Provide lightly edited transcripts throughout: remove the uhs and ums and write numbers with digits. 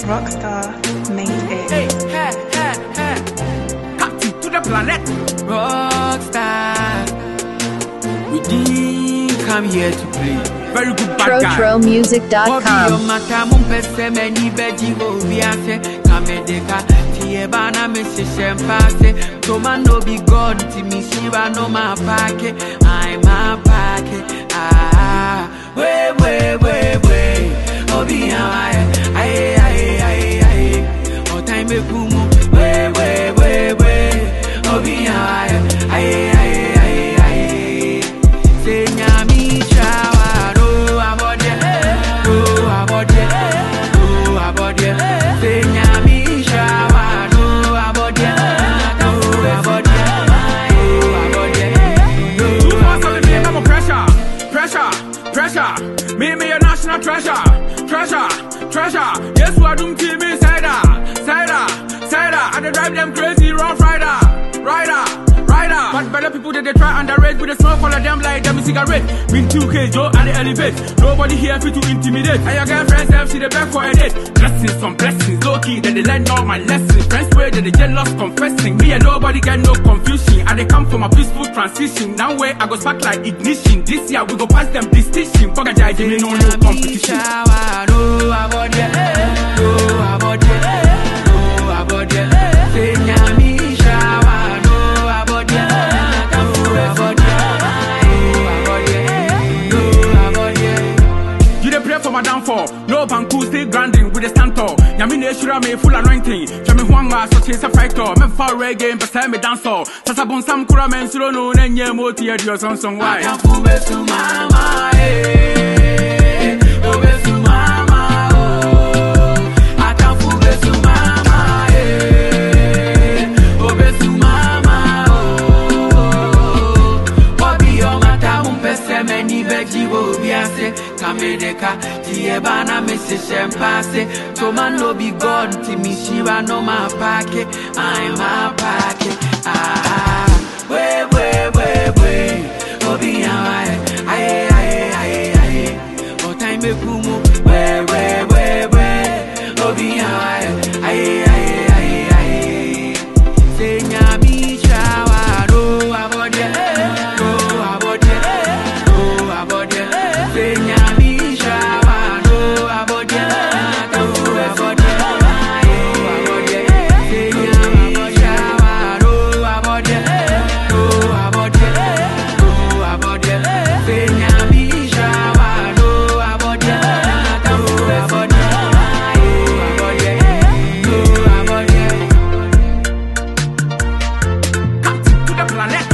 Rockstar made it. Hey, hey, hey, hey. Captain to the planet. Rockstar. We didn't come here to play. Very good bad guy. TroTroMusic.com. Toma no be God, Timmy Shiva no my packet. I'm a packet. Wait. Obi aye. O time me kumu. Wait. Obi aye. Say nyami shawa do abode. Say nyami shawa do abode. Pressure, me your national treasure. Yes, what do to me, cider. I dey drive them crazy, rough rider. But better people that they try underrate with the smoke all of them like them cigarette. Been 2K Joe and the elevate. Nobody here fit to intimidate. And your girlfriends have see the back for a date. Blessings on blessings, low key that they learn all my lessons. Friends way that they jealous confessing. Me and nobody get no confusion. And they come from a peaceful transition. Now where I go spark like ignition. This year we go pass them distinction. Fuck a judge, me no competition. For my downfall, no banku still grinding with the stand tall. Yamine shura me full anointing. Chami huanga so chase a fighter. Me for reggae, but say me dance all. Sasabon sam kura men suro no nenye moti edio song why. I can't fool to mama, obesu mama, I can't fool to mama, obesu mama, Bobby o mata umpese meni beji wo biase. Kamedeka, Tiebana, Mrs. Champagne. Toma no be God, Timmy Shiva no my packet. I'm a packet. Wait. Obi aye. What time me kumu? Wait. Obi aye. Say nyami shawa do abode. Say nyami shawa do abode. Say nyami shawa do abode. Say nyami shawa do abode. Captain to the planet.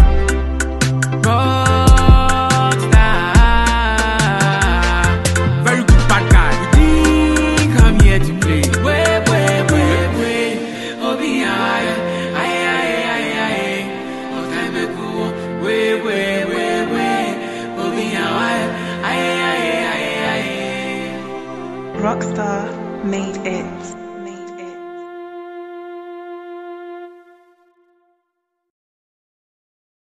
Very good bad guy. We didn't come here to play. Wait. Obi aye. Oh time me cool. Wait. Obi aye. Rockstar made it.